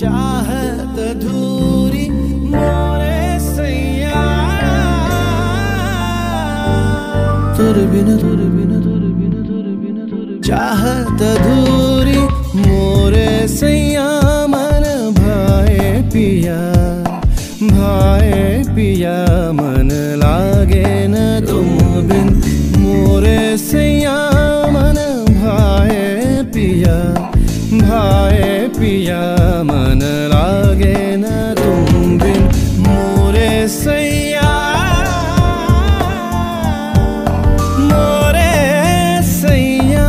चाहत अधूरी मोरे सैया, तेरे बिना चाहत अधूरी मोरे सैया, मन भाए पिया मन लागे न तुम बिन मोरे सैया, मन भाए पिया मन लागे न तुम बिन मोरे सैया, मोरे सैया।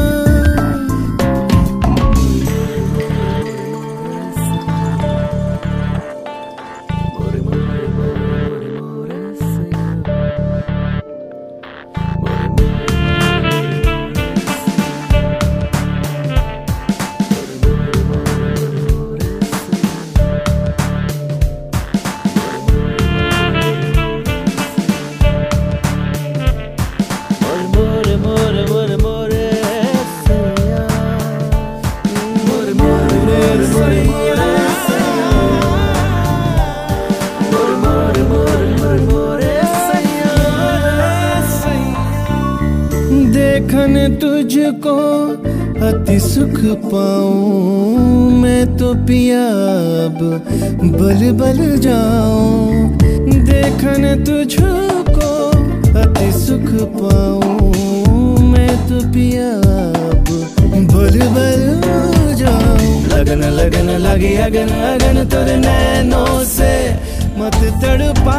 देखन तुझको अति सुख पाऊं, मैं तो पिया अब बल बल जाऊं। देखन तुझको अति सुख पाऊं, मैं तो पिया अब बल बल जाऊं। लगन लगन लगी अगन अगन तेरे नैनों से मत तड़पा,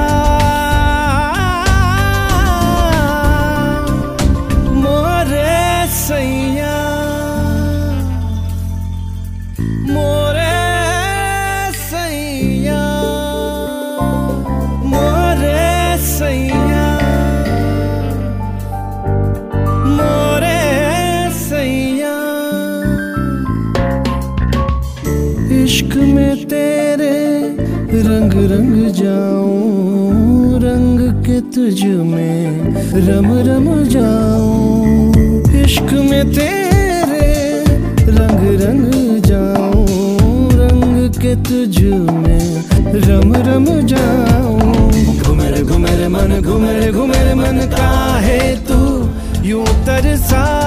सैया मोरे सैया, मोरे सैया, मोरे सैया। इश्क में तेरे रंग रंग जाऊं, रंग के तुझ में रम रम जाऊं। इश्क में तेरे रंग रंग जाऊं, रंग के तुझ में रम रम जाऊं। घुमेरे घुमेरे मन काहे तू यूं तरसा,